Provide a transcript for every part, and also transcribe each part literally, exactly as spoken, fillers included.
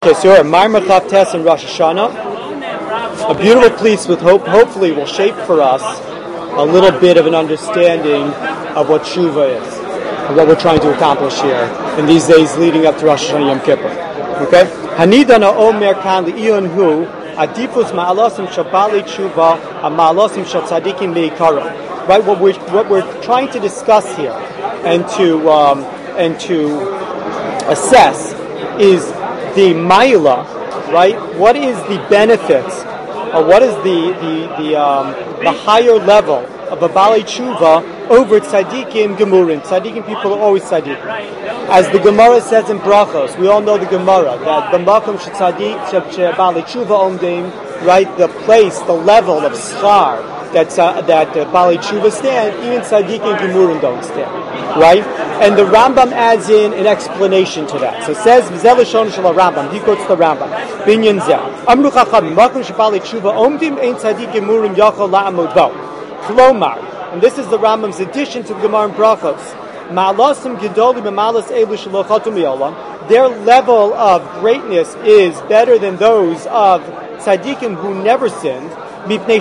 Okay, so we're at Maimar Chav Tes and Rosh Hashanah. A beautiful piece with hope, hopefully will shape for us a little bit of an understanding of what Tshuva is, and what we're trying to accomplish here in these days leading up to Rosh Hashanah Yom Kippur. Okay? Hanidana Omer Kan Li'iyun Hu Adifus Ma'alosim Shabali Tshuva Ma'alosim Shatzadikim Meikara. Right? What we're what we're trying to discuss here and to um, and to assess is the Maila, right? What is the benefits, or what is the the the, um, the higher level of a Bali Tshuva over Tzadikim Gemurim? Tzadikim people are always Tzadikim. As the Gemara says in Brachos, we all know the Gemara, that the Makom Shetzadik Bali Tshuva Omdim, right? The place, the level of schar that uh, that uh, Bali Tshuva stand, even Tzadikim and Gemurim don't stand, right? And the Rambam adds in an explanation to that. So it says, V'zeh Lashon shel Rambam. He quotes the Rambam. Binyan zeh. Amru Chachamim, Makom shebali tshuva omdim ein tzadik gemurim yachol la'amud bo. Klomar. And this is the Rambam's addition to the Gemara in Brachos. Ma'alasim gedolim b'malas elu shelo chatu mi'olam. Their level of greatness is better than those of tzadikim who never sinned. Because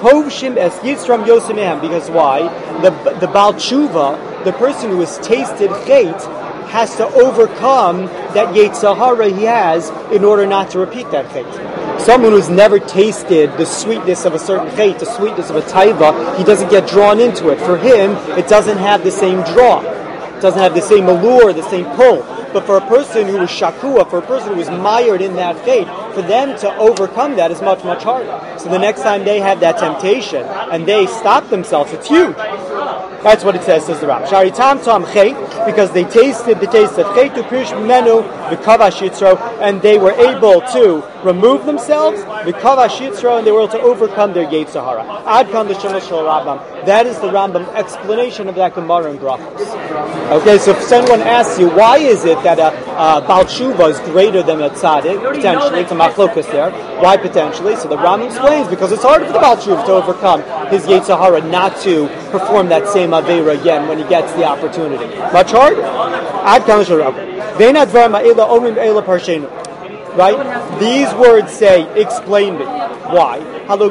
why? The the Baal Tshuva, the person who has tasted chait, has to overcome that Yetzer Hara he has in order not to repeat that chait. Someone who's never tasted the sweetness of a certain chait, the sweetness of a taiva, he doesn't get drawn into it. For him, it doesn't have the same draw. It doesn't have the same allure, the same pull. But for a person who is shakua, for a person who is mired in that fate, for them to overcome that is much, much harder. So the next time they have that temptation and they stop themselves, it's huge. That's what it says, says the Ram. Shari tam tam chet, because they tasted the taste of chet to pish menu v'kavash yitzro, and they were able to remove themselves v'kavash yitzro, and they were able to overcome their Yetzer Hara. Ad kan l'shema shel Rambam. That is the Rambam explanation of that Gemara in Brachos. Okay, so if someone asks you, why is it that a uh, Baal Tshuva is greater than a tzaddik, potentially, it's a machlokas there. Why potentially? So the Rambam explains, because it's harder for the Baal Tshuva to overcome his Yetzer Hara, not to perform that same Aveira again when he gets the opportunity. Much harder. Right? These words say, explain me. Why?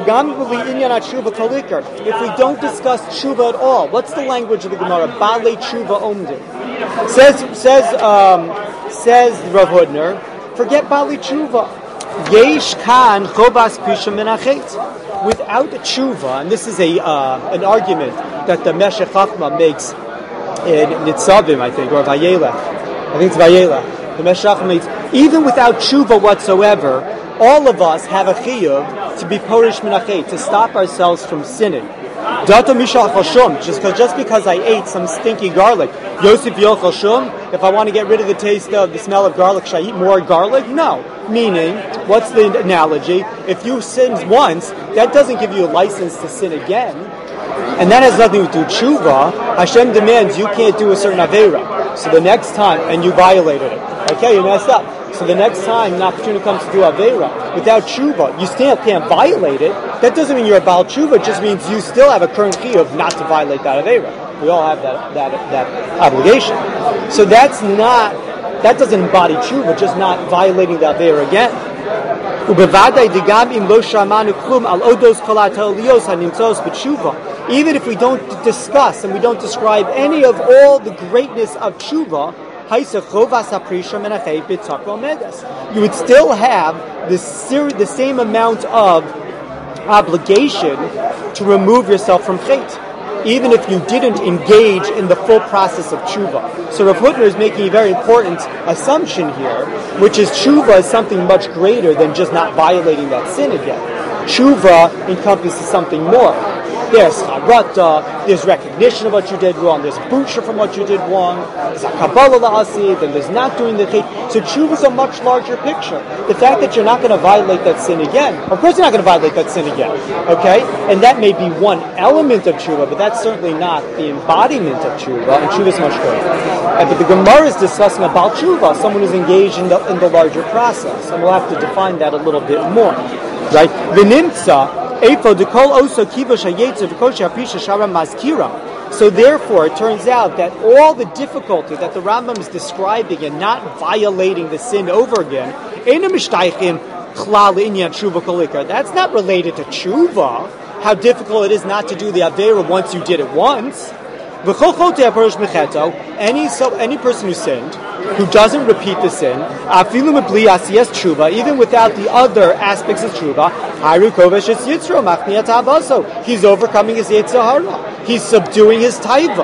If we don't discuss tshuva at all, what's the language of the Gemara? Bale tshuva omdim. Says says um, says Rav Hudner, forget Bale tshuva. Yesh kan chobas pisha menachet. Without a tshuva, and this is a uh, an argument that the Meshech Chachma makes in Nitzavim, I think, or Vayelech. I think it's Vayelech. The Meshech Chachma makes, even without tshuva whatsoever, all of us have a chiyuv to be porish menachet, to stop ourselves from sinning. Dato mishal chashum, just because just because I ate some stinky garlic, Yosef yochel shum. If I want to get rid of the taste of the smell of garlic, should I eat more garlic? No. Meaning, what's the analogy? If you sinned once, that doesn't give you a license to sin again, and that has nothing to do with tshuva. Hashem demands you can't do a certain aveira. So the next time, and you violated it, okay, you messed up. So the next time an opportunity comes to do Aveira, without tshuva, you still can't violate it. That doesn't mean you're a Baal tshuva, it just means you still have a current chiyuv not to violate that Aveira. We all have that, that that obligation. So that's not, that doesn't embody tshuva, just not violating the Aveira again. Even if we don't discuss and we don't describe any of all the greatness of tshuva, you would still have the, ser- the same amount of obligation to remove yourself from chait, even if you didn't engage in the full process of tshuva. So Rav Hudner is making a very important assumption here, which is tshuva is something much greater than just not violating that sin again. Tshuva encompasses something more. There's charata, there's recognition of what you did wrong, there's busha from what you did wrong, there's a kabbalah la'asi, then there's not doing the chait. So tshuva is a much larger picture. The fact that you're not going to violate that sin again, of course you're not going to violate that sin again, okay? And that may be one element of tshuva, but that's certainly not the embodiment of tshuva, and tshuva is much greater. And, but the Gemara is discussing about tshuva, someone who's engaged in the, in the larger process, and we'll have to define that a little bit more, right? V'nimtza, so therefore, it turns out that all the difficulty that the Rambam is describing in not violating the sin over again That's not related to tshuva, how difficult it is not to do the Aveira once you did it once. Any so any person who sinned, who doesn't repeat the sin, even without the other aspects of tshuva, he's overcoming his Yetzer Hara. He's subduing his taiva.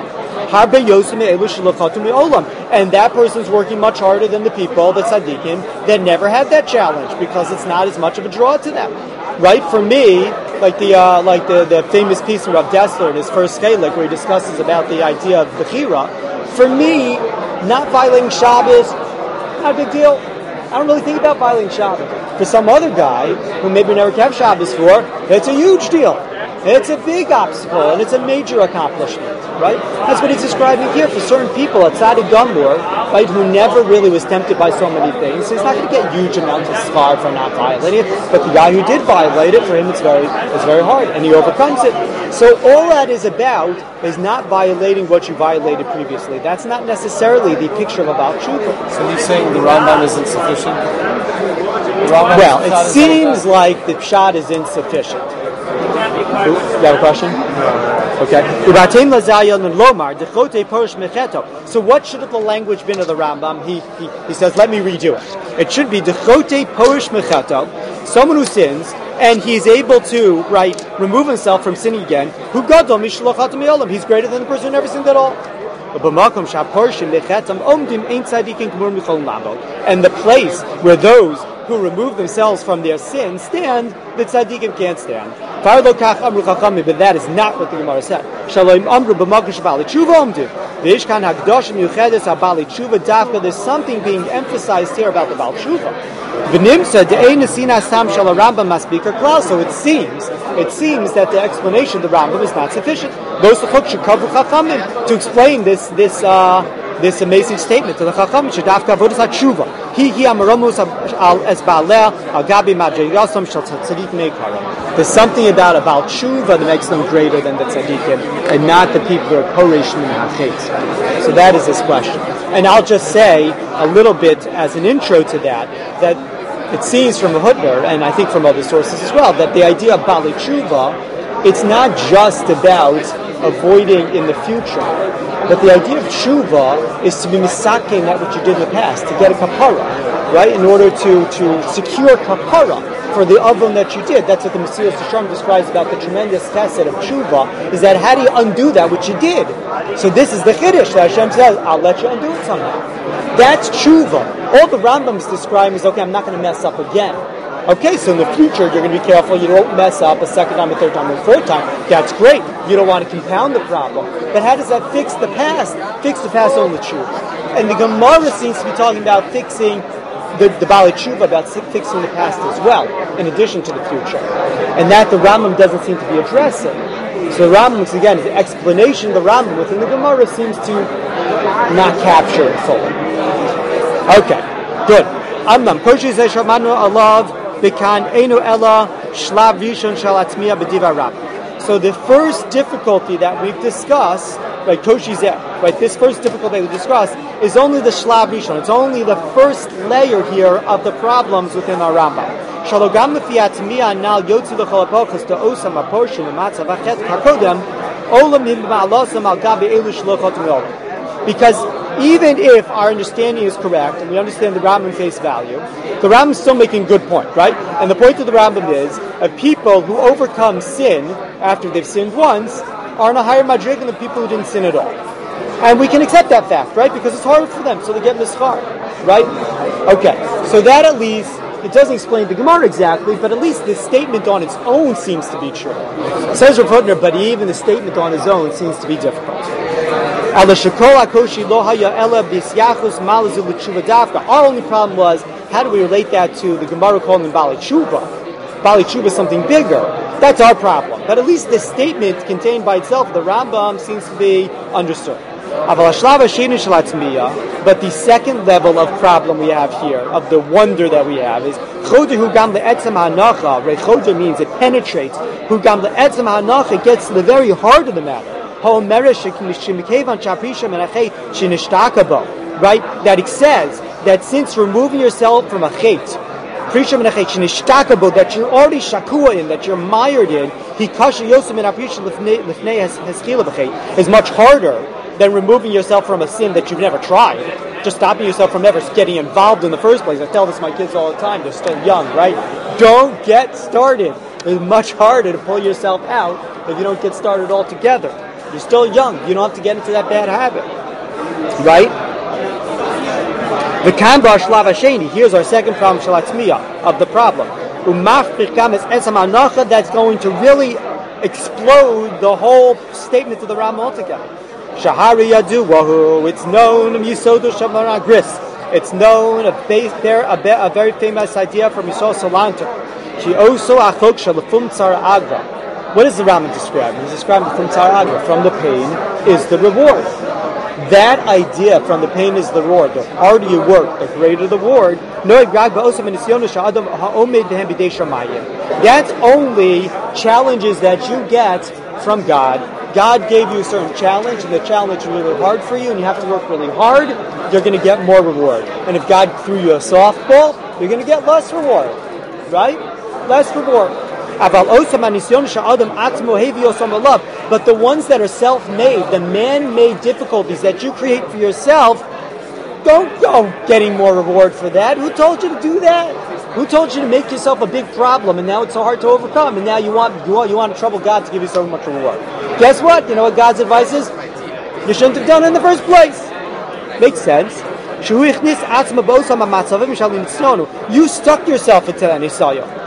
And that person's working much harder than the people, the tzaddikim, that never had that challenge because it's not as much of a draw to them. Right? For me, like the uh, like the, the famous piece of Rav Dessler in his first Chalik, where he discusses about the idea of Bechira, for me, not violating Shabbos, not a big deal. I don't really think about violating Shabbos. For some other guy who maybe never kept Shabbos for, it's a huge deal. It's a big obstacle, and it's a major accomplishment, right? That's what he's describing here for certain people at Tzaddik Gamur, right, who never really was tempted by so many things. He's not going to get huge amounts of schar for not violating it, but the guy who did violate it, for him it's very it's very hard, and he overcomes it. So all that is about is not violating what you violated previously. That's not necessarily the picture of about tshuva. So he's saying the Rambam is insufficient? The Rambam well, it seems like the pshat is insufficient. You have a question? Okay. So what should have the language been of the Rambam? He, he, he says, let me redo it. It should be Dechote Porish Mecheto, someone who sins, and he's able to, right, remove himself from sinning again. Who Gadol Mishloch Hatam Yolam. He's greater than the person who never sinned at all. And the place where those who remove themselves from their sin stand, the tzaddikim can't stand. But that is not what the Gemara said. There's something being emphasized here about the Baal Tshuva. So it seems, it seems that the explanation of the Rambam is not sufficient. To explain this, this, uh, this amazing statement to the Chacham, Shadafka Avodas HaTshuva. He he Amaramus as Baaleh Al Gabi Madriyasam Shal Tzaddik Meikarim. There's something about about Tshuva that makes them greater than the tzaddikim, and not the people who are Koresh Min HaChet. So that is his question. And I'll just say a little bit as an intro to that that it seems from the Hutner, and I think from other sources as well, that the idea of Bali Tshuva, it's not just about avoiding in the future. But the idea of tshuva is to be misakin that what you did in the past, to get a kapara, right? In order to, to secure kapara for the avon that you did. That's what the Mesilas Yesharim describes about the tremendous chesed of tshuva, is that how do you undo that which you did? So this is the chiddush that Hashem says, I'll let you undo it somehow. That's tshuva. All the Rambam's describing is, okay, I'm not going to mess up again. Okay, so in the future, you're going to be careful. You don't mess up a second time, a third time, a fourth time. That's great. You don't want to compound the problem. But how does that fix the past? Fix the past only tshuva. And the Gemara seems to be talking about fixing the, the Bali Tshuva, about fixing the past as well, in addition to the future. And that the Rambam doesn't seem to be addressing. So the Rambam, again, the explanation of the Rambam within the Gemara seems to not capture it fully. Okay, good. Amnam, Koshi Zeshamanu Alav, so the first difficulty that we've discussed, right, Toshizeh, right, this first difficulty we discussed is only the Shlav Rishon. It's only the first layer here of the problems within our Rambam. Because even if our understanding is correct, and we understand the Rambam face value, the Rambam is still making a good point, right? And the point of the Rambam is, of people who overcome sin after they've sinned once, are in a higher madrig than the people who didn't sin at all. And we can accept that fact, right? Because it's harder for them, so they get mischar, right? Okay, so that at least, it doesn't explain the Gemara exactly, but at least the statement on its own seems to be true. It says Rav Hutner, but even the statement on its own seems to be difficult. Our only problem was, how do we relate that to the Gemara calling Bali Tshuva? Bali Tshuva is something bigger. That's our problem. But at least the statement contained by itself, the Rambam, seems to be understood. But the second level of problem we have here, of the wonder that we have, is Chodehu means it penetrates. It gets to the very heart of the matter. Right? That it says that since removing yourself from a chait that you're already shakua in, that you're mired in, he kasha yosem in aprisha lifnei heskila b'chet, is much harder than removing yourself from a sin that you've never tried. Just stopping yourself from ever getting involved in the first place. I tell this to my kids all the time. They're still young, right? Don't get started. It's much harder to pull yourself out if you don't get started altogether. You're still young. You don't have to get into that bad habit. Right? The Kamba Shlav Hasheni. Here's our second problem, Shalatmiya, of the problem. That's going to really explode the whole statement of the Ram altogether. Shahari Yadu Wahu. It's known Yisodu Shamara Gris. It's known a, base, there, a, be, a very famous idea from Yisrael Salanter. She also achok shalafum tzara agra. What is the Rambam describing? He's describing from tzara agra. From the pain is the reward. That idea, from the pain is the reward. The harder you work, the greater the reward. That's only challenges that you get from God. God gave you a certain challenge, and the challenge is really hard for you, and you have to work really hard. You're going to get more reward. And if God threw you a softball, you're going to get less reward. Right? Less reward. But the ones that are self-made, the man-made difficulties that you create for yourself, don't go getting more reward for that. Who told you to do that? Who told you to make yourself a big problem and now it's so hard to overcome and now you want you want, you want to trouble God to give you so much reward? Guess what? You know what God's advice is? You shouldn't have done it in the first place. Makes sense. You stuck yourself into that nisayah.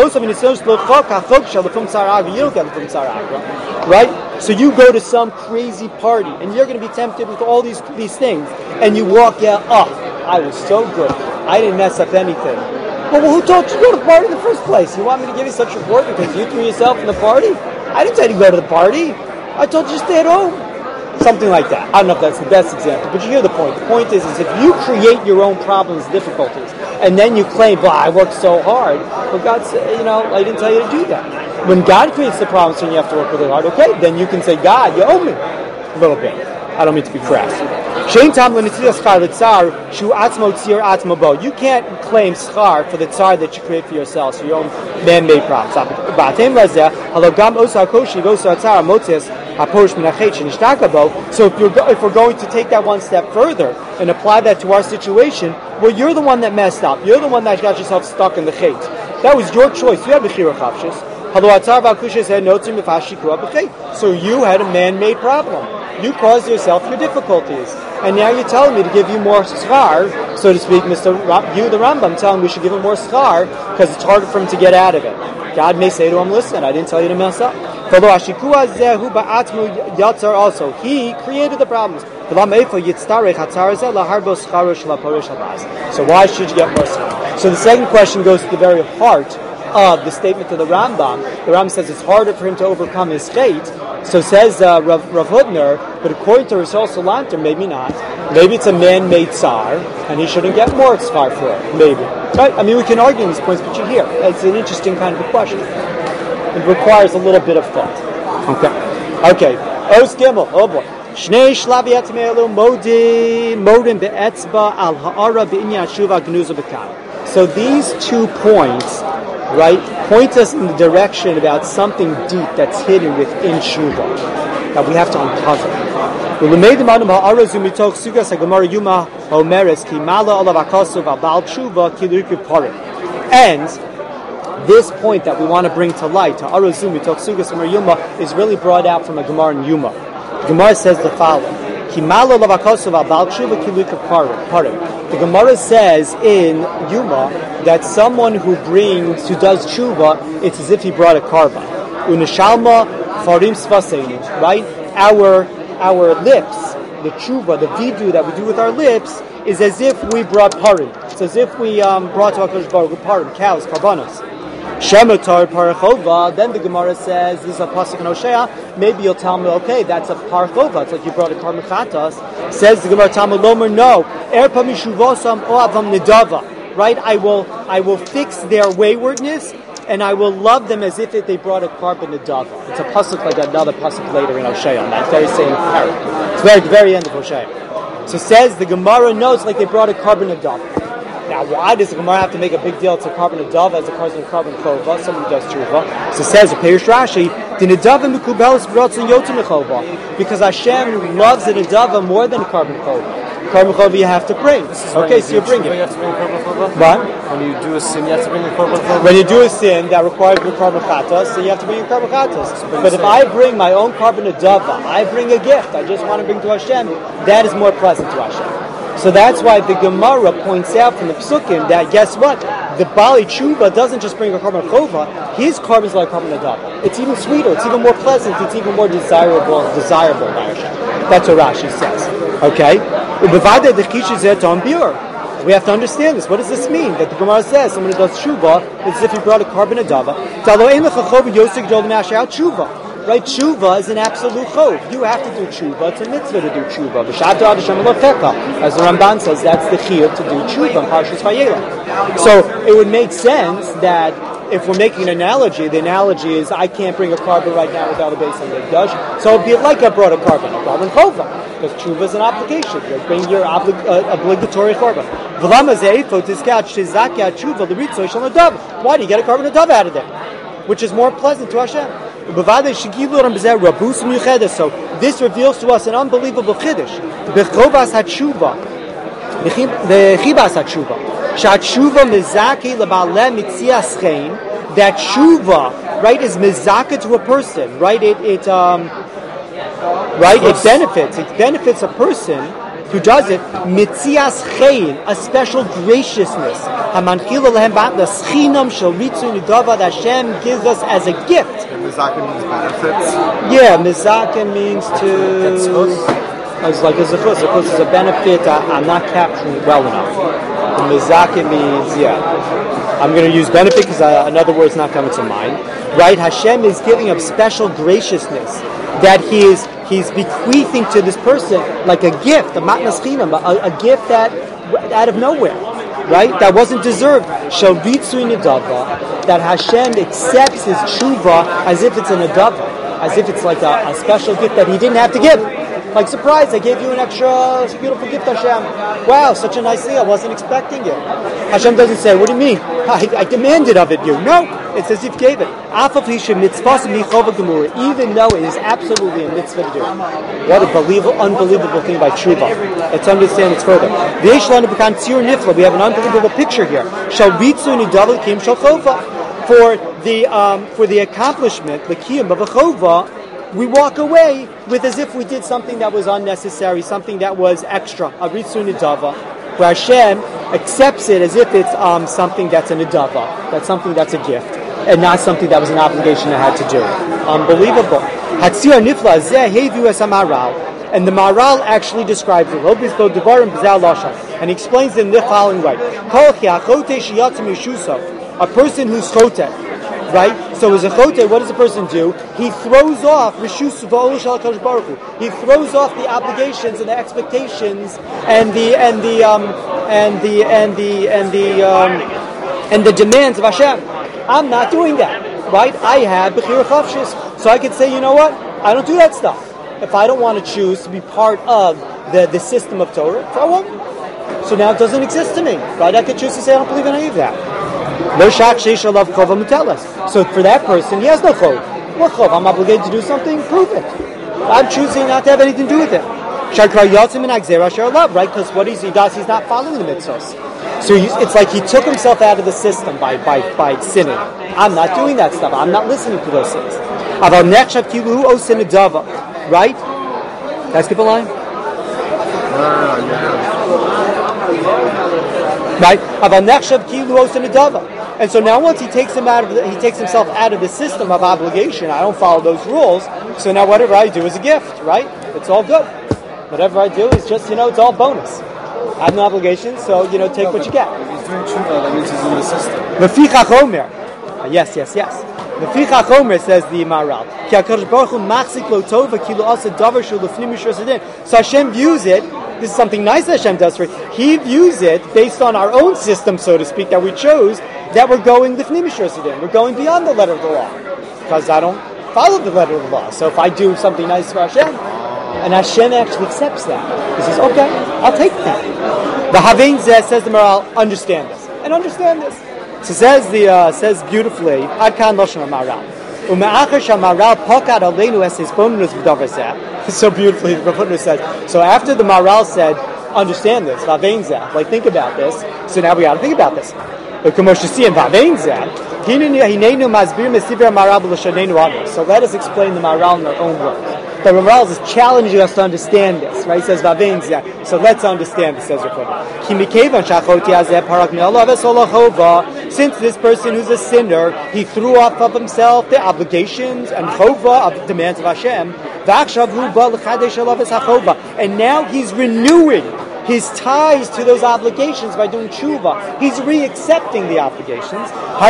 Right? So you go to some crazy party and you're going to be tempted with all these these things and you walk out, oh, I was so good. I didn't mess up anything. Well, well, who told you to go to the party in the first place? You want me to give you such reward because you threw yourself in the party? I didn't tell you to go to the party. I told you to stay at home. Something like that. I don't know if that's the best example, but you hear the point. The point is, is if you create your own problems, difficulties, and then you claim, well, I worked so hard, but God said, you know, I didn't tell you to do that. When God creates the problems and you have to work really hard, okay, then you can say, God, you owe me a little bit. I don't mean to be crass. You can't claim schar for the tsar that you create for yourself, so your own man-made problems. So if, you're go- if we're going to take that one step further and apply that to our situation, well, you're the one that messed up. You're the one that got yourself stuck in the chait. That was your choice. You had bechira chavshis. So you had a man-made problem. You caused yourself your difficulties. And now you're telling me to give you more schar, so to speak, Mister Ra- you, the Rambam, telling me we should give him more schar because it's harder for him to get out of it. God may say to him, listen, I didn't tell you to mess up. Also, he created the problems. So why should you get more schar? So the second question goes to the very heart of the statement of the Rambam. The Rambam says it's harder for him to overcome his fate. So says uh, Rav, Rav Hutner, but according to Rishon Salanter, maybe not. Maybe it's a man-made tsar, and he shouldn't get more tzar for it. Maybe. Right? I mean, we can argue these points, but you hear. It's an interesting kind of a question. It requires a little bit of thought. Okay. Okay. Os Gimel. Oh boy. Shnei shlavi atmelu modi modin be'etzba al ha'ara be'inyan shuva gnuza b'kan. So these two points, right, point us in the direction about something deep that's hidden within Shuvah that we have to uncover. And this point that we want to bring to light, to Arozumi, Toksugas, and Yuma, is really brought out from a Gemara in Yuma. The Gemara says the following. The Gemara says in Yuma that someone who brings, who does tshuva, it's as if he brought a carbon. Unishalma farim svaseinu, right? Our our lips, the tshuva, the vidu that we do with our lips, is as if we brought parim. It's as if we um, brought to HaKadosh Baruch Hu parim, cows, karbanos. Shematar parachova. Then the Gemara says, this is a pasuk in Hosea. Maybe you'll tell me, okay, that's a parachova. It's like you brought a karban chatas. Says the Gemara, Talmud Lomer, no. Erpa mishuvosam oavam nidava. Right? I will, I will fix their waywardness, and I will love them as if they brought a karban nidava. It's a pasuk like another pasuk later in Hosea on that very same parak. It's very, the very end of Hosea. So says the Gemara, no, it's like they brought a karban nidava. Now, why does the Gemara have to make a big deal? It's a carbon adava as opposed to a carbon chova. Someone who does tshuva. So it says, Peirush Rashi, the nedava mekubelis b'rotzon yotzim mechova, because Hashem loves the nedava more than a carbon chova. Carbon chova you have to bring. Okay, so you bring it. You have to bring a carbon chova? But when you do a sin, you have to bring a carbon chova? When you do a sin that requires a carbon chatas, so you have to bring a carbon chatas. So but if I bring my own carbon adava, I bring a gift, I just want to bring to Hashem, that is more pleasant to Hashem. So that's why the Gemara points out from the Psukim that, guess what? The Bali Tshuva doesn't just bring a carbon chova, his carbon is like carbon adava. It's even sweeter, it's even more pleasant, it's even more desirable desirable by Hashem. That's what Rashi says. Okay? We have to understand this. What does this mean? That the Gemara says someone who does tshuva, it's as if he brought a carbon adava. Right? Tshuva is an absolute chov. You have to do tshuva. It's a mitzvah to do tshuva. As the Ramban says, that's the chiyuv to do tshuva in Parshas Vayelech. So it would make sense that if we're making an analogy, the analogy is I can't bring a carbon right now without a base on the dash. So it'd be like I brought a carbon, a carbon chova. Because tshuva is an obligation. You bring your oblig- uh, obligatory carbon. Why do you get a carbon adava out of there? Which is more pleasant to Hashem. So this reveals to us an unbelievable chiddush. B'chovas hatshuva, b'chibas hatshuva, shatshuva mizaki lebaleh mitzias chein. That tshuva, right, is mizaka to a person, right? It it um, right, it benefits. It benefits a person who does it. Mitzias chein, a special graciousness. Hamanchila lehem bat the schinam shel ritzun nidava that Hashem gives us as a gift. Mizaka means benefits? Yeah, mizaka means to... It's like a zechus. Zechus is a benefit I, I'm not capturing well enough. Mizaka means, yeah. I'm going to use benefit because another word's not coming to mind. Right? Hashem is giving a special graciousness that he is he's bequeathing to this person like a gift, a matnas chinam, a, a gift that out of nowhere. Right? That wasn't deserved. Shalvitzui nidava, that Hashem accepts his tshuva as if it's an adava, as if it's like a, a special gift that he didn't have to give. Like, surprise, I gave you an extra beautiful gift, Hashem. Wow, such a nice thing, I wasn't expecting it. Hashem doesn't say, what do you mean? I, I demanded of it, you. No, it's as if you gave it. Even though it is absolutely a mitzvah to do. What a believable, unbelievable thing by tshuva. Let's understand this further. We have an unbelievable picture here. For the um, for the accomplishment, the kiyum of a chova, we walk away with as if we did something that was unnecessary, something that was extra, a ritzu nidava, where Hashem accepts it as if it's um, something that's a nidava, that's something that's a gift, and not something that was an obligation I had to do. Unbelievable. Hatzir nifla zeh hevu es hamaral, and the Maral actually describes it. And he explains it in the following way: a person who's chotek. Right? So as a chote, what does a person do? He throws off He throws off the obligations and the expectations and the and the um and the and the and the um and the demands of Hashem. I'm not doing that. Right? I have Bechira Chavshis. So I could say, you know what? I don't do that stuff. If I don't want to choose to be part of the, the system of Torah, so I won't. So now it doesn't exist to me. Right? I could choose to say I don't believe in any of that. No shak sheisha love chova mutelas. So for that person, he has no chov. What chov? I'm obligated to do something? Prove it. I'm choosing not to have anything to do with it. Shakra yotzim and agzera shar love, right? Because what he does, he's not following the mitzvos. So he's, it's like he took himself out of the system by by by sinning. I'm not doing that stuff. I'm not listening to those things. Aval nechshav kilu osin adava, right? Can I skip a line? Right? And so now once he takes him out of the, he takes himself out of the system of obligation, I don't follow those rules, so now whatever I do is a gift, right? It's all good. Whatever I do is just, you know, it's all bonus. I have no obligation, so, you know, take what you get. He's doing tshuva, that means he's in the system. Mefichach Omer. Yes, yes, yes. Mefichach Omer, says the Maral. Ki HaKadosh Baruch Hu machzik lo tova ki lo asa davar shu lefnim mishras hadin. So Hashem views it. This is something nice that Hashem does for it. He views it based on our own system, so to speak, that we chose, that we're going lifnim mishras hadin. We're going beyond the letter of the law. Because I don't follow the letter of the law. So if I do something nice for Hashem, And Hashem actually accepts that. He says, okay, I'll take that. The Havein Zeh, says the Maral, understand this. And understand this. So says the uh, says beautifully, Ad Kan Lashon Maral. Ume'achar Shamaral Pokad Aleinu Es Hisbonenus V'Davar Zeh. So beautifully, the Rav says. So after the Maral said, understand this, Havein Zeh, like think about this. So now we got to think about this. So let us explain the Maral in our own words. The Maral is challenging us to understand this, right? He says, so let's understand this, says Rav. Since this person who's a sinner, he threw off of himself the obligations and chova of the demands of Hashem, and now he's renewing his ties to those obligations by doing tshuva. He's re-accepting the obligations.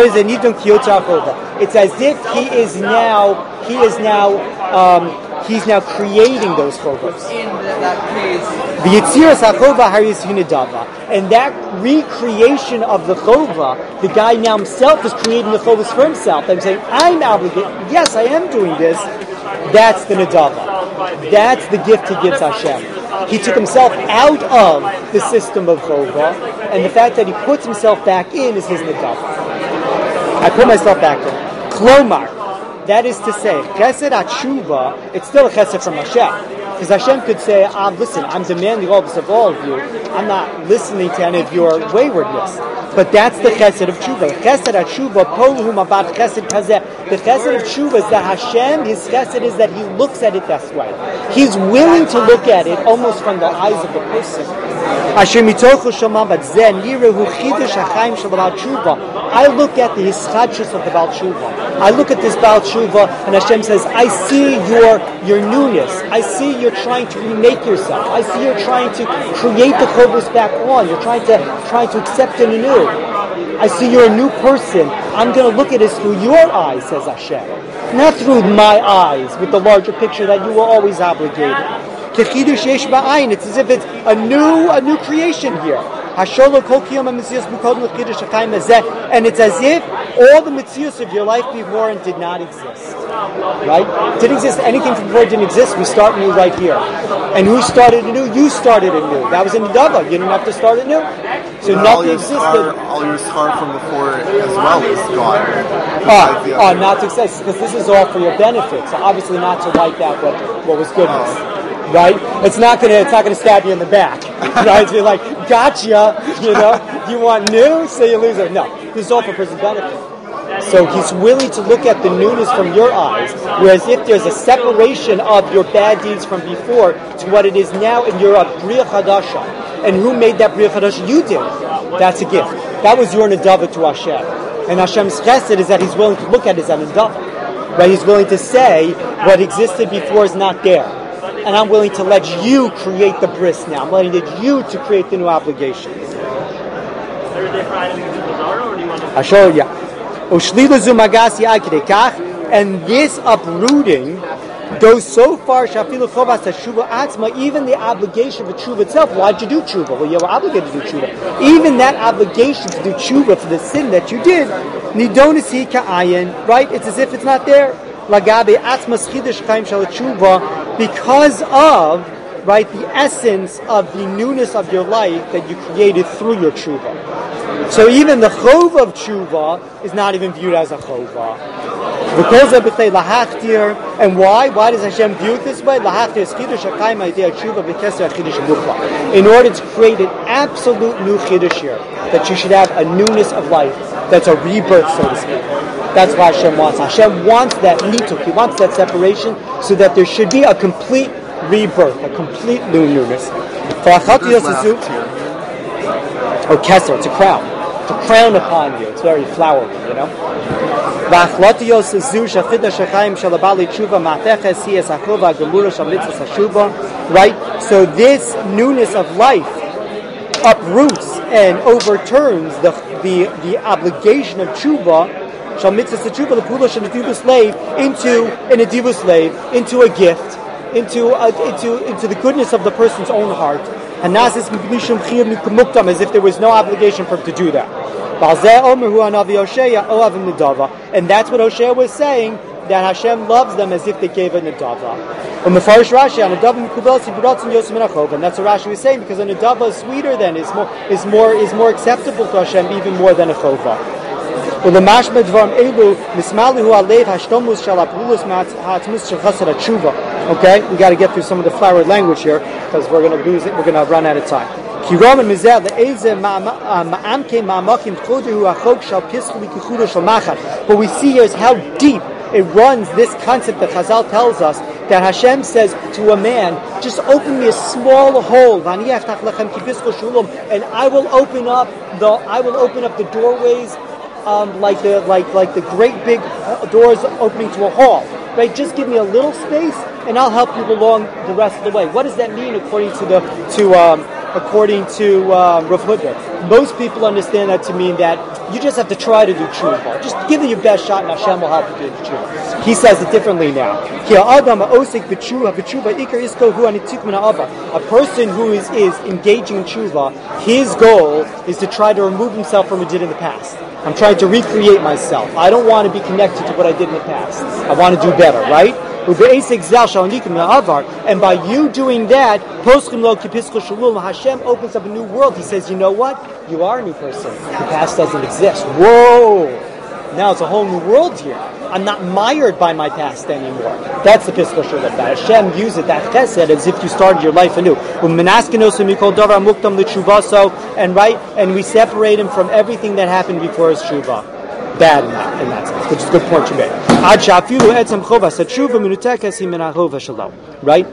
It's as if he is now, he is now, um, he's now creating those chovos. The Yitziras HaChova Haris Hinadava. And that recreation of the chova, the guy now himself is creating the chovos for himself. I'm saying, I'm obligated. Yes, I am doing this. That's the Nadava. That's the gift he gives Hashem. He took himself out of the system of chova, and the fact that he puts himself back in is his Nadava. I put myself back in. Klomar. That is to say, chesed atshuva, it's still a chesed from Hashem. Because Hashem could say, ah, listen, I'm demanding all this of all of you. I'm not listening to any of your waywardness. But that's the chesed of tshuva. Chesed atshuva, poluhum abad chesed kazeh. The chesed of tshuva is that Hashem, his chesed is that he looks at it this way. He's willing to look at it almost from the eyes of the person. Asher mitochu shomam bat zeh nirehu chidush hachaim shel Baal Tshuva. I look at the hischadshus of the Baal Tshuva. I look at this Baal Tshuva, and Hashem says, I see your your newness. I see you're trying to remake yourself. I see you're trying to create the chovos back on. You're trying to trying to accept it anew. I see you're a new person. I'm going to look at it through your eyes, says Hashem. Not through my eyes, with the larger picture that you were always obligated. It's as if it's a new a new creation here. And it's as if all the mitzios of your life before and did not exist. Right? Didn't exist. Anything from before didn't exist. We start new right here. And who started anew? You started anew. That was in the Dava. You didn't have to start anew. So and nothing all your existed. Star, all your star from before as well is gone. Oh, oh, not to exist. Because this is all for your benefit. So obviously not to wipe out what, what was goodness. Oh. Right? It's not gonna. It's not gonna stab you in the back. Right? It's like, gotcha. You know, you want new, so you lose it. No, this is all for person's benefit. So he's willing to look at the newness from your eyes, whereas if there's a separation of your bad deeds from before to what it is now, and you're a Bria Chadasha. And who made that Bria Chadasha? You did. That's a gift. That was your Nadava to Hashem. And Hashem's chesed is that he's willing to look at it as a Nadava. Right? He's willing to say what existed before is not there. And I'm willing to let you create the bris now. I'm willing to you to create the new obligations. I'll show you. And this uprooting goes so far, even the obligation of tshuva itself. Why'd you do tshuva? Well, you were obligated to do tshuva. Even that obligation to do tshuva for the sin that you did, nidonisi ka'ayin, right? It's as if it's not there. Because of, right, the essence of the newness of your life that you created through your tshuva. So even the chova of tshuva is not even viewed as a chova. And why? Why does Hashem view it this way? In order to create an absolute new chiddush here, that you should have a newness of life, that's a rebirth, so to speak. That's what Hashem wants. Hashem wants that nituk. He wants that separation so that there should be a complete rebirth, a complete new newness. Or keser, it's a crown. It's a crown upon you. It's very flowery, you know. Right? So this newness of life uproots and overturns the the, the obligation of tshuva, shal mitzvah tshuva, the pula shal nedivu slave, into an nedivu slave, into a gift, into a, into into the goodness of the person's own heart. As if there was no obligation for him to do that. And that's what Hosea was saying, that Hashem loves them as if they gave a Nadava. And that's what Rashi was saying, because a nedava is sweeter than is more is more is more acceptable to Hashem even more than a chova. Okay, we got to get through some of the flowered language here because we're going to lose it. We're going to run out of time. What we see here is how deep it runs this concept that Chazal tells us, that Hashem says to a man, just open me a small hole, and I will open up the I will open up the doorways, um, like the like like the great big doors opening to a hall. Right? Just give me a little space, and I'll help you along the rest of the way. What does that mean according to the to um, according to um, Rav Hutner? Most people understand that to mean that you just have to try to do tshuva. Just give it your best shot, and Hashem will help you do the tshuva. He says it differently now. A person who is, is engaging in tshuva, his goal is to try to remove himself from what he did in the past. I'm trying to recreate myself. I don't want to be connected to what I did in the past. I want to do better, right? And by you doing that, Hashem opens up a new world. He says, you know what? You are a new person. The past doesn't exist. Whoa! Now it's a whole new world here. I'm not mired by my past anymore. That's the Piskul Shulam. That Hashem uses that chesed as if you started your life anew. And right, and we separate him from everything that happened before his tshuva. Bad in that, in that sense, which is a good point you made. Right?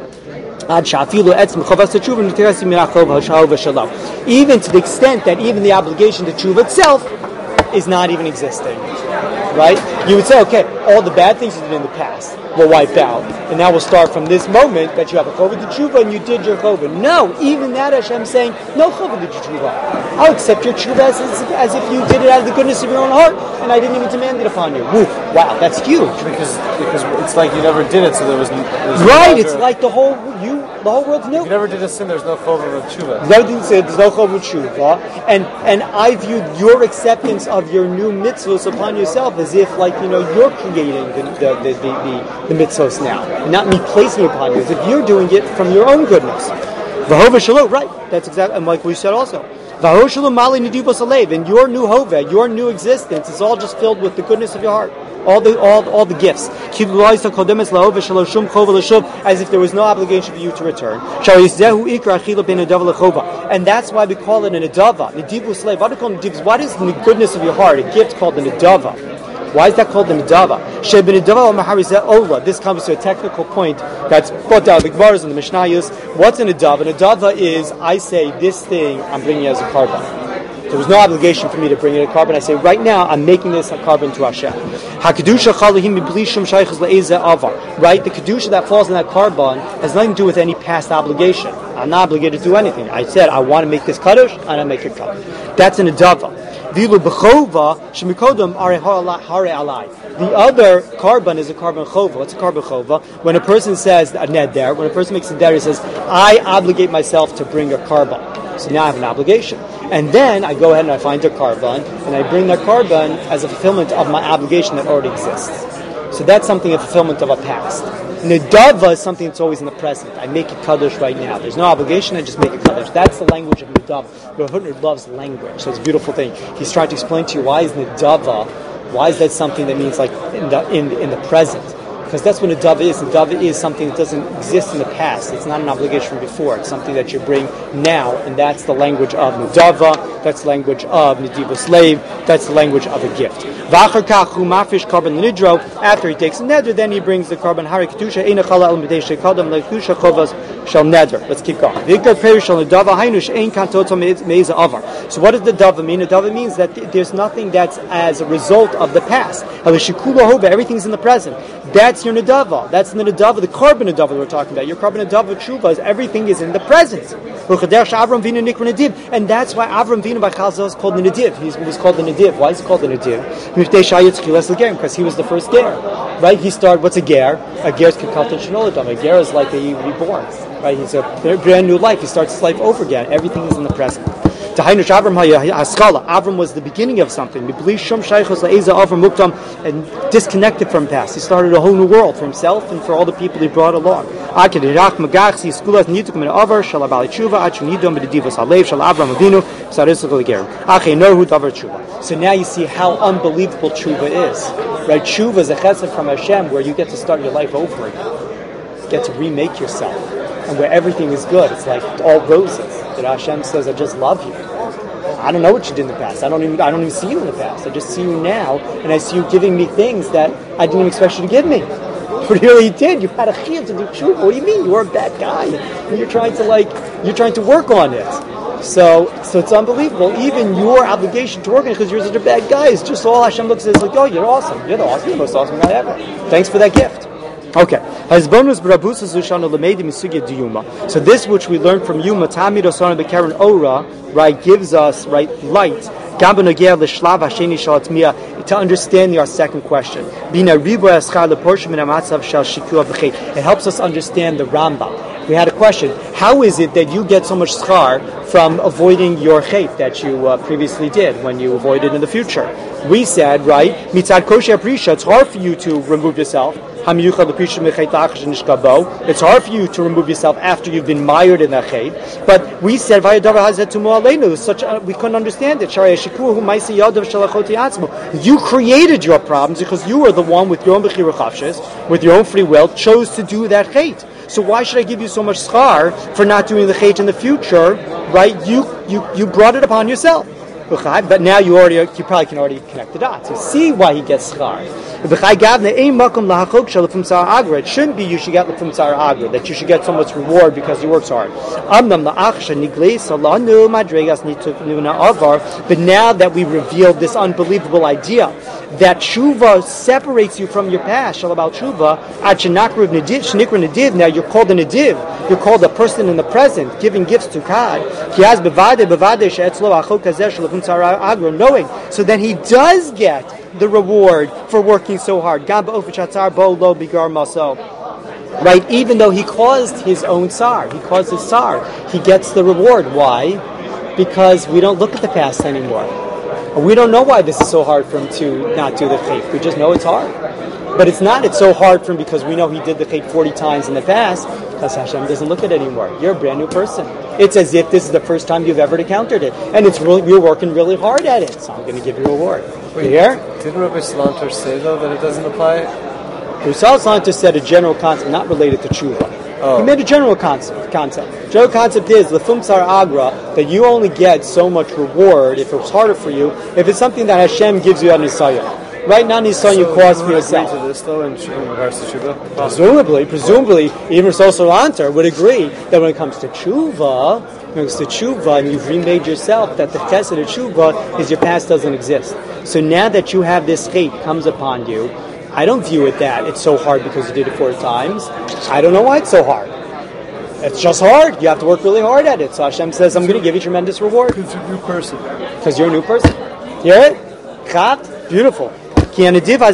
Even to the extent that even the obligation to tshuva itself is not even existing. Right? You would say, okay, all the bad things you did in the past were wiped out, and now we'll start from this moment that you have a chova de tshuva and you did your chova. No, even that Hashem saying, no chova de tshuva. I'll accept your tshuva as, as if you did it out of the goodness of your own heart, and I didn't even demand it upon you. Woo, wow, that's huge. Because because it's like you never did it, so there was, there was right. No it's like the whole you, the whole world's new. If you never did a sin, there's no chova of tshuva. There's no chova of tshuva, and and I viewed your acceptance of your new mitzvahs upon yourself as if, like, you know, you're creating the the the, the, the, the mitzvahs now, not me placing it upon you, as if you're doing it from your own goodness. V'hova shalom, right? That's exactly, and like we said also. V'hova shalom mali nidivos alev, and your new hova, your new existence is all just filled with the goodness of your heart. All the all all the gifts, as if there was no obligation for you to return. And that's why we call it an nedava. Nedivus lev. Why do we call it nedivus? What is the goodness of your heart? A gift called the nedava. Why is that called the nedava? This comes to a technical point that's brought down the Gemaras and the Mishnayos. What's a nedava? A nedava is, I say, this thing I'm bringing as a carbon. There was no obligation for me to bring in a carbon. I say, right now, I'm making this a carbon to Hashem. Right? The kedusha that falls in that carbon has nothing to do with any past obligation. I'm not obligated to do anything. I said, I want to make this kadosh, and I make it kadosh. That's an nedava. The other carbon is a carbon chova. What's a carbon chova? When a person says a neder, when a person makes a neder, he says, I obligate myself to bring a carbon. So now I have an obligation. And then I go ahead and I find a carbon, and I bring that carbon as a fulfillment of my obligation that already exists. So that's something, a fulfillment of a past. Nedava is something that's always in the present. I make a kaddish right now. There's no obligation, I just make a kaddish. That's the language of Nedava. Rav Hutner loves language, so it's a beautiful thing. He's trying to explain to you, why is Nedava, why is that something that means like in the in, in the present? Because that's what a dava is. A dava is something that doesn't exist in the past. It's not an obligation from before. It's something that you bring now, and that's the language of nedava. That's the language of nediva slave. That's the language of a gift. After he takes a neder, then he brings the carbon hari kedusha eina chala el medei shekadam lekedusha chovas shel neder. Let's keep going. So what does the dava mean? The dava means that there's nothing that's as a result of the past. Everything's in the present. That's your nedava. That's the nedava, the carbon nedava that we're talking about. Your carbon nedava tshuva is everything is in the present. And that's why Avram Vinu by Chazal is called the Nediv. He was called the Nediv. Why is he called the Nediv? Because he was the first ger. Right? He started, what's a ger? A ger is Kekatan Shenoladam. A ger is like a reborn. Right? He's a brand new life. He starts his life over again. Everything is in the present. Avram was the beginning of something, and disconnected from past. He started a whole new world for himself and for all the people he brought along. So now you see how unbelievable tshuva is. Right? Tshuva is a chesed from Hashem where you get to start your life over again. You get to remake yourself. And where everything is good, it's like all roses. That Hashem says, I just love you. I don't know what you did in the past. I don't even I don't even see you in the past. I just see you now, and I see you giving me things that I didn't even expect you to give me. But really, you did. You had a chiyuv to do tshuva. What do you mean? You were a bad guy, and you're trying to like you're trying to work on it. So, so it's unbelievable. Even your obligation to work on it because you're such a bad guy is just all Hashem looks at. Is like, oh, you're awesome. You're the awesome, you're the most awesome guy ever. Thanks for that gift. Okay. So this which we learned from you, Matamid Osana Bekaren Ora, right, gives us right light. To understand our second question. It helps us understand the Rambam. We had a question. How is it that you get so much schar from avoiding your chait that you uh, previously did when you avoided in the future? We said, right, mitzad kosher prisha, it's hard for you to remove yourself. It's hard for you to remove yourself after you've been mired in that chait. But we said, such a, we couldn't understand it. You created your problems because you were the one with your own bechira chavshes, with your own free will, chose to do that chait. So why should I give you so much schar for not doing the chait in the future? Right? You you you brought it upon yourself. But now you already you probably can already connect the dots. You see why he gets schar. It shouldn't be you should get lefum tzar agra, that you should get so much reward because you worked so hard. But now that we revealed this unbelievable idea that tshuva separates you from your past, shalabal tshuva, now you're called a nediv, you're called a person in the present, giving gifts to God. Knowing, so then he does get the reward for working so hard. Right? Even though he caused his own tsar, he caused his tsar, he gets the reward. Why? Because we don't look at the past anymore. We don't know why this is so hard for him to not do the chait. We just know it's hard. But it's not, it's so hard for him because we know he did the chait forty times in the past, because Hashem doesn't look at it anymore. You're a brand new person. It's as if this is the first time you've ever encountered it. And it's really, you're working really hard at it, so I'm going to give you a reward. Wait, you hear? Didn't Rabbi Salanter say, though, that it doesn't apply? Rabbi Salanter said a general concept, not related to tshuva. Oh. He made a general concept. Concept. General concept is lefum tzar agra, that you only get so much reward if it was harder for you, if it's something that Hashem gives you on Nisayah. Right now, Nisayah you cause for yourself. To this, though, in, in regards to tshuva? Presumably, presumably, even Sosalanter would agree that when it comes to tshuva, when it comes to tshuva, and you've remade yourself, that the chesed of tshuva is your past doesn't exist. So now that you have this hate comes upon you, I don't view it that it's so hard because you did it four times. I don't know why it's so hard. It's just hard. You have to work really hard at it. So Hashem says, I'm going to give you tremendous reward. Because you're a new person. Because you're a new person. You hear it? Chat? Beautiful. This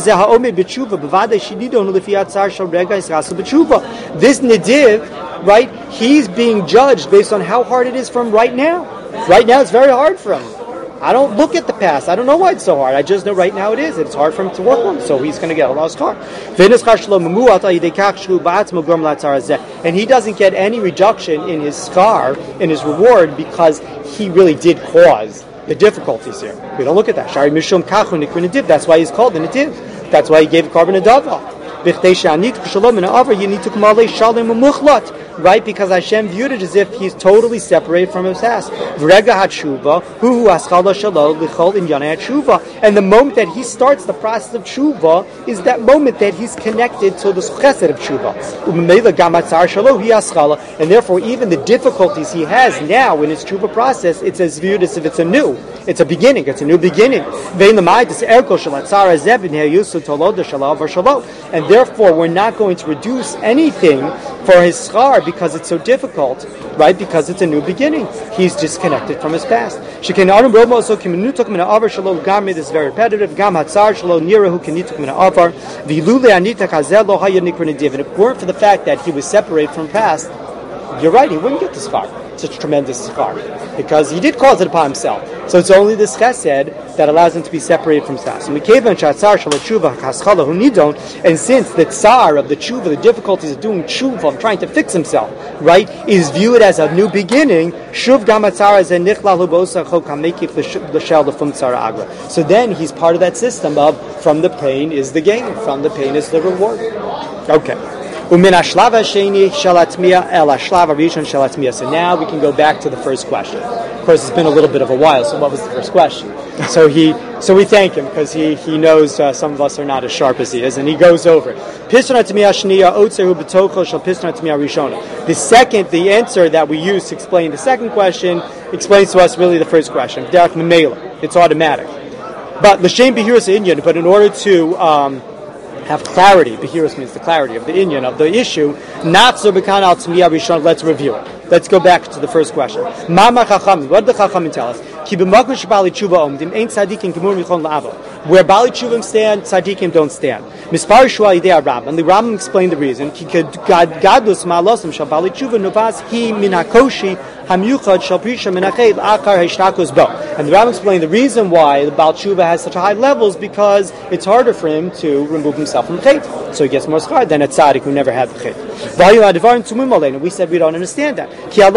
nediv, right, he's being judged based on how hard it is for him right now. Right now it's very hard for him. I don't look at the past. I don't know why it's so hard. I just know right now it is. It's hard for him to work on. So he's going to get a lot of schar. And he doesn't get any reduction in his schar, in his reward, because he really did cause the difficulties here. We don't look at that. That's why he's called the Nativ. That's why he gave carbon a dava. Right? Because Hashem viewed it as if he's totally separated from his past. And the moment that he starts the process of tshuva is that moment that he's connected to the chesed of tshuva. And therefore, even the difficulties he has now in his tshuva process, it's as viewed as if it's a new. It's a beginning. It's a new beginning. And therefore, we're not going to reduce anything for his schar because it's so difficult, right? Because it's a new beginning. He's disconnected from his past. This is very repetitive. And if it weren't for the fact that he was separated from past, you're right, he wouldn't get the schar. such tremendous schar, because he did cause it upon himself. So it's only this chesed that allows him to be separated from sas. And since the tsar of the tshuva, the difficulties of doing tshuva, of trying to fix himself, right, is viewed as a new beginning, so then he's part of that system of from the pain is the gain, from the pain is the reward. Okay. So now we can go back to the first question. Of course, it's been a little bit of a while, so what was the first question? So he, so we thank him because he, he knows uh, some of us are not as sharp as he is, and he goes over it. The second, the answer that we use to explain the second question explains to us really the first question. It's automatic. But l'shem bihirus inyan, but in order to um, have clarity, Behirus means the clarity of the inyan, of the issue, not so bekan al tzmiya rishon, let's review it. Let's go back to the first question. Mama chachamim, what did the chachamim tell us? Ki b'makom shebali tshuva omdim, ein tzadikim gemur michon la'avo. Where bali tshuvim stand, tzadikim don't stand. Mispar shua yidei Rambam, and the Rambam explained the reason. Ki gadlus ma'alosim shal bali tshuva nuvas hi min hakoshi hamyuchad shal prisha min hachet la'akar heshtakus bo. And the Rambam explained the reason why the bal tshuva has such a high levels because it's harder for him to remove himself from chet. So he gets more schar than a tzadik who never had the chet. We said we don't understand that. We said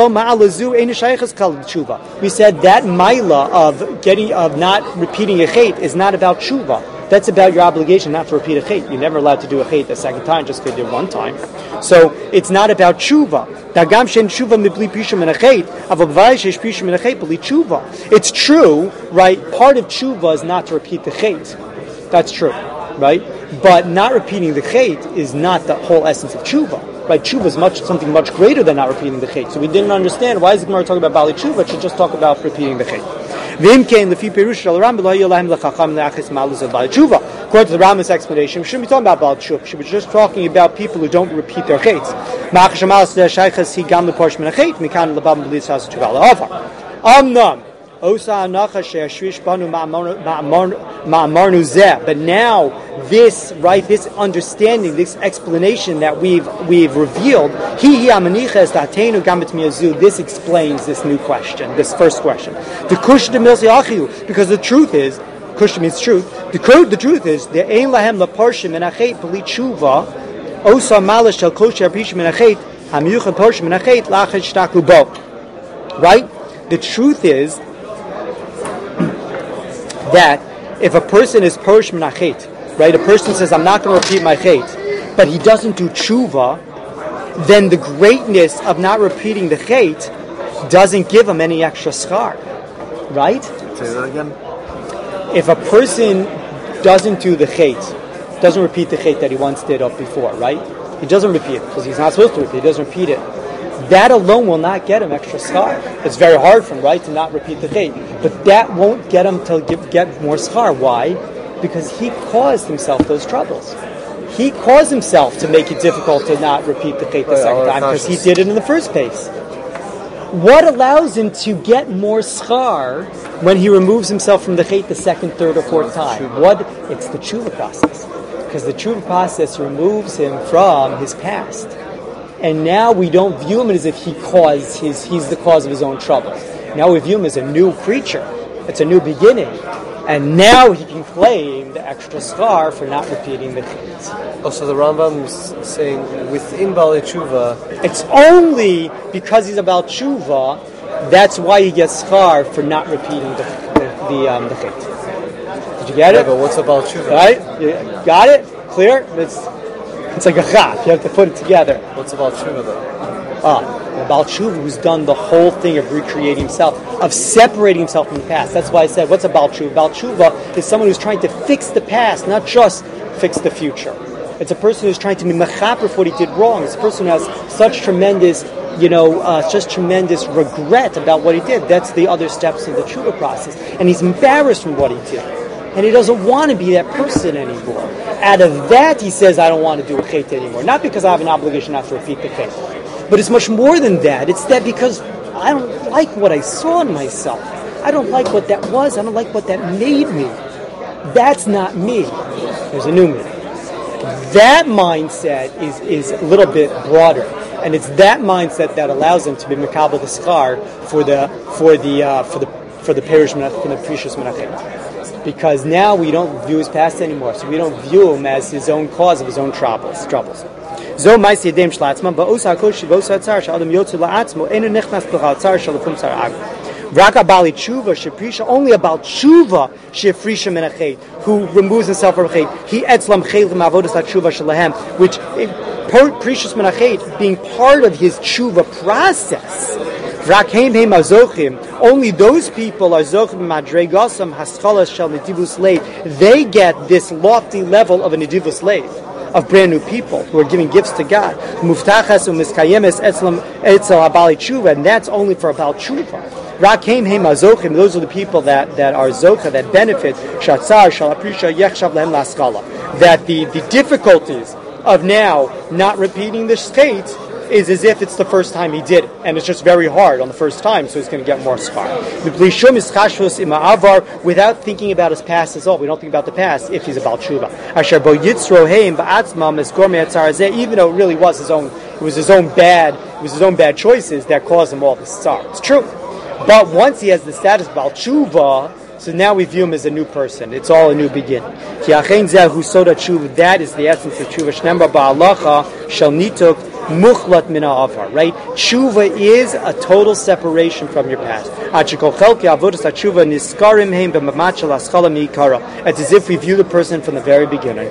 that maila of getting of not repeating a chet is not about tshuva. That's about your obligation not to repeat a chet. You're never allowed to do a chet a second time just because you did one time. So it's not about tshuva. It's true, right? Part of tshuva is not to repeat the chet. That's true, right? But not repeating the chet is not the whole essence of tshuva. Right, tshuva is much something much greater than not repeating the chet. So we didn't understand why is the Gemara talking about bali tshuva. It should just talk about repeating the chet. According to the Rambam's explanation, we shouldn't be talking about bali tshuva. We should be just talking about people who don't repeat their chets. Amnam. But now, this right, this understanding, this explanation that we've we've revealed, this explains this new question, this first question. The because the truth is, kush means truth. The, the truth is, the ein lahem laparshim menachet b'li tshuva osa malish shel kosher prishim menachet hamiyuchan parshim menachet lachet shtaku bo. Right? The truth is that if a person is Porish Menachet, right, a person says, I'm not going to repeat my chet, but he doesn't do tshuva, then the greatness of not repeating the chet doesn't give him any extra schar, right? Say that again. If a person doesn't do the chet, doesn't repeat the chet that he once did up before, right? He doesn't repeat it because he's not supposed to repeat it, he doesn't repeat it. That alone will not get him extra schar. It's very hard for him, right, to not repeat the chet. But that won't get him to give, get more schar. Why? Because he caused himself those troubles. He caused himself to make it difficult to not repeat the chet the second time because he did it in the first place. What allows him to get more schar when he removes himself from the chet the second, third, or fourth time? What? It's the tshuva process. Because the tshuva process removes him from his past. And now we don't view him as if he caused his, he's the cause of his own troubles. Now we view him as a new creature. It's a new beginning. And now he can claim the extra schar for not repeating the chet. Oh, so the Rambam is saying within Bali Tshuva, it's only because he's about tshuva, that's why he gets schar for not repeating the the, the, um, the chet. Did you get yeah, it? but what's about Tshuva? Right? You got it? Clear? It's It's like a chaf. You have to put it together. What's about tshuva though? Ah, about tshuva who's done the whole thing of recreating himself, of separating himself from the past. That's why I said, what's about tshuva? About tshuva is someone who's trying to fix the past, not just fix the future. It's a person who's trying to be mechaper for what he did wrong. It's a person who has such tremendous, you know, uh, just tremendous regret about what he did. That's the other steps in the tshuva process. And he's embarrassed from what he did. And he doesn't want to be that person anymore. Out of that, he says, I don't want to do a chet anymore. Not because I have an obligation not to repeat the chet. But it's much more than that. It's that because I don't like what I saw in myself. I don't like what that was. I don't like what that made me. That's not me. There's a new me. That mindset is, is a little bit broader. And it's that mindset that allows them to be mekabel the schar for the for the uh, for the for the perish for the precious menachem. Because now we don't view his past anymore, so we don't view him as his own cause of his own troubles. Troubles. Zo ma'aseh yedem shlatzman ba'osa hakosh ba'osa tzar she'adam yotzu la'atzmo enu nechnas b'chatzar shalafum tzar ag. Raka bali tshuva sheprisha, only about tshuva shefrisha menachet, who removes himself from chet. He etzlam chelim avodas tshuva shalahem, which precious menachet being part of his tshuva process. Rakheim heim azochim, only those people are zochim madregasam haschalas shel nedivus leiv. They get this lofty level of a nedivus leiv, of brand new people who are giving gifts to God. Muftachas u'miskayemes etzlam etzel habali tshuva, and that's only for about tshuva. Rakheim heim azochim, those are the people that, that are zocha, that benefit. Shatzar shal aprisha yechshav lehem laskala. That the, the difficulties of now not repeating the state is as if it's the first time he did it, and it's just very hard on the first time, so he's going to get more scar. Without thinking about his past as well, we don't think about the past if he's about tshuva. Even though it really was his own, it was his own bad, it was his own bad choices that caused him all this tsar. It's true, but once he has the status of about tshuva, so now we view him as a new person. It's all a new beginning. That is the essence of tshuva. Shnemra ba'alacha shel nituk muchlat min ha'avar, right? Tshuva is a total separation from your past. It's as if we view the person from the very beginning.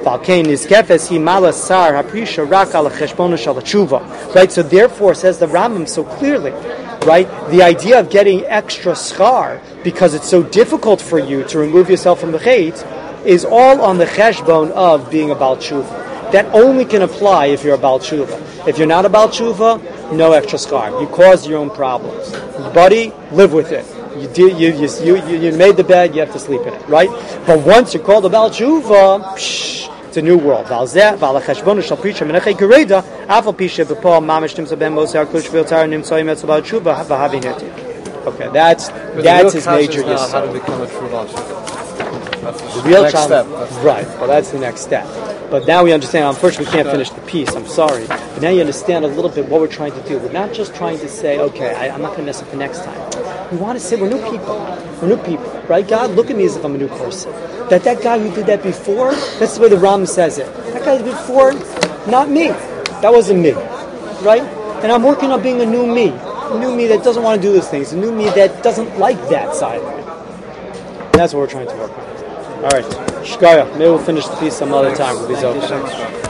Right? So therefore, says the Rambam so clearly, right? The idea of getting extra schar because it's so difficult for you to remove yourself from the chait is all on the cheshbon of being a Baal Tshuva. That only can apply if you're a Baal Tshuva. If you're not a Baal Tshuva, no extra schar. You cause your own problems. Buddy, live with it. You, did, you, you, you, you made the bed, you have to sleep in it, right? But once you're called a Baal Tshuva, psh, it's a new world. Okay, that's that's his major yesod. How to become a true Baal Tshuva. The real challenge, right? Well, that's the next step. But now we understand. Unfortunately, we can't finish the piece. I'm sorry, but now you understand a little bit what we're trying to do. We're not just trying to say, "Okay, I, I'm not going to mess up the next time." We want to say we're new people. We're new people, right? God, look at me as if I'm a new person. That that guy who did that before, that's the way the Ram says it. That guy before, not me. That wasn't me, right? And I'm working on being a new me, a new me that doesn't want to do those things, a new me that doesn't like that side of me. That's what we're trying to work on. All right, Shkaya. Maybe we'll finish the piece some other time with these others.